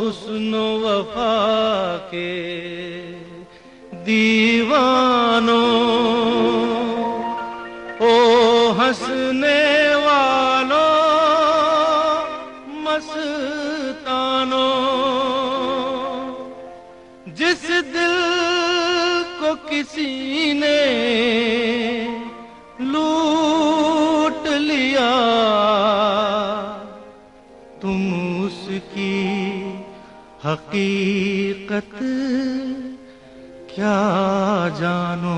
हुस्न वफा के दीवानों, ओ हंसने वालों मस्तानों, जिस दिल को किसी ने लूट लिया, तुम उसकी हकीकत क्या जानो।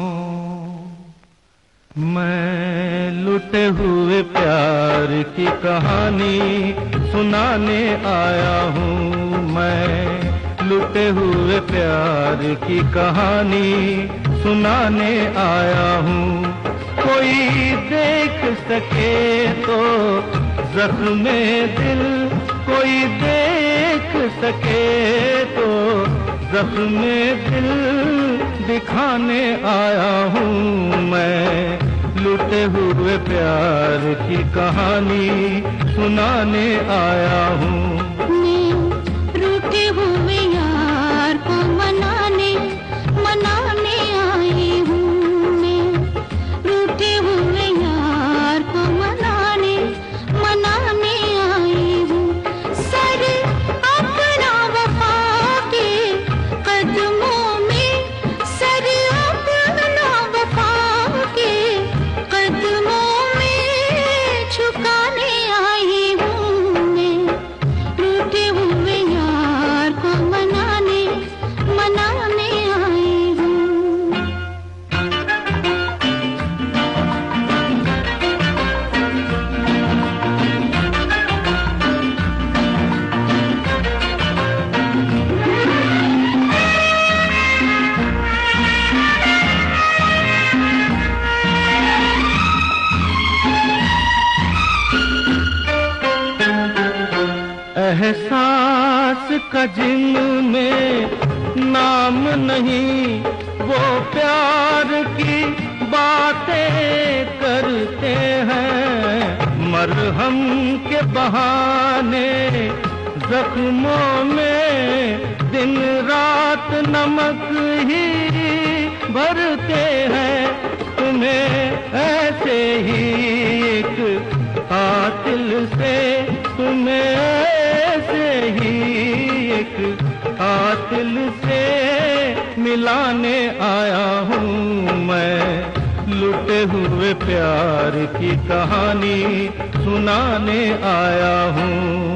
मैं लुटे हुए प्यार की कहानी सुनाने आया हूँ। मैं लुटे हुए प्यार की कहानी सुनाने आया हूँ। कोई देख सके तो ज़ख्म दिल, कोई देख सके तो ज़ख्म दिल दिखाने आया हूँ। मैं लुटे हुए प्यार की कहानी सुनाने आया हूँ। मैं रूठे हुए यार को मनाने मनाने आई हूँ। मैं रूठे हुए यार को मनाने मनाने आई हूँ। सर अपना वफा के कदमों में, सर अपना वफा के कदमों में झुकाने आई हूँ। मैं रूठे हुए यार को मनाने मनाने आई हूँ। एहसास का जिनमें नाम नहीं, वो प्यार की बातें करते हैं। मरहम के बहाने जख्मों में दिन रात नमक ही भरते हैं। तुम्हें ऐसे ही एक कातिल से, तुम्हें ऐसे ही एक कातिल से मिलाने आया हूँ। मैं लुटे हुए प्यार की कहानी सुनाने आया हूँ।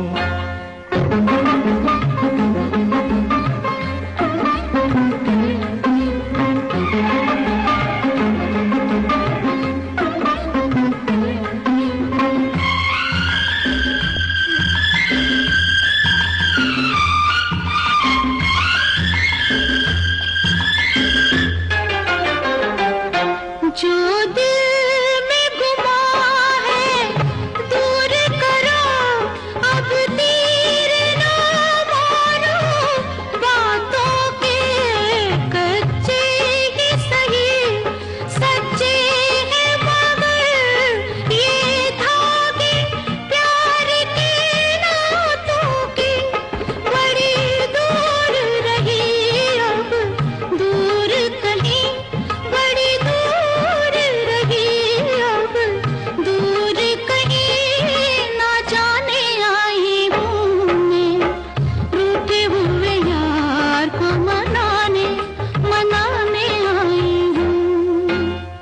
जो दिल में गुमा है दूर करो, अब तीर ना मारो। बातों के कच्चे ही सही सच्चे हैं, मगर ये धागे प्यार के नातों के बड़ी दूर रही। अब दूर कहीं बड़ी दूर रही, अब दूर कहीं ना जाने आई हूँ। मैं रूठे हुए यार को मनाने मनाने आई हूँ।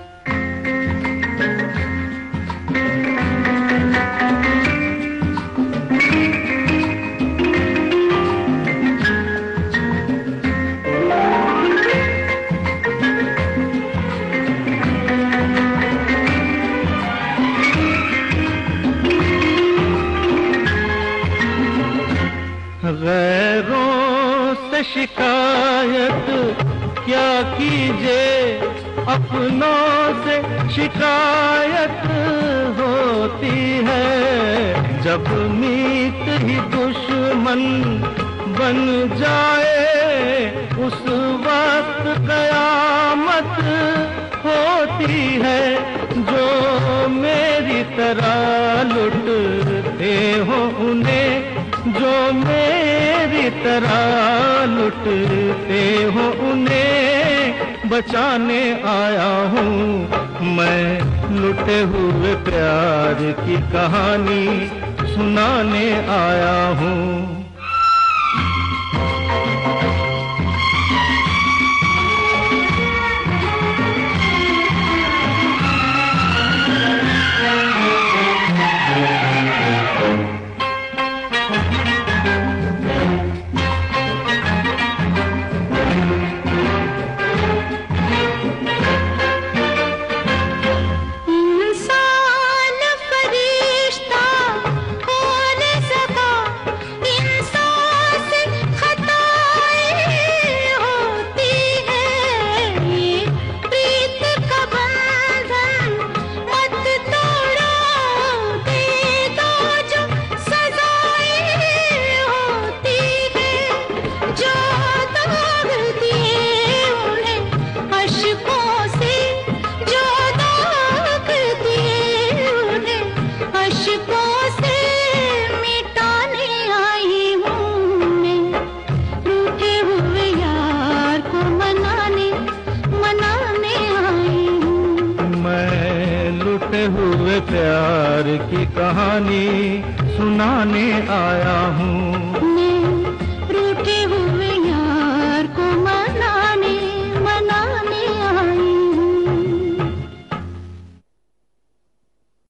गैरों से शिकायत क्या कीजिए, अपनों से शिकायत होती है। जब मीत ही दुश्मन बन जाए, उस वक्त कयामत होती है। जो मेरी तरह लुटते हो उन्हें, जो मेरी तरह लुटते हो उन्हें बचाने आया हूँ। मैं लुटे हुए प्यार की कहानी सुनाने आया हूँ। हुए प्यार की कहानी सुनाने आया हूँ।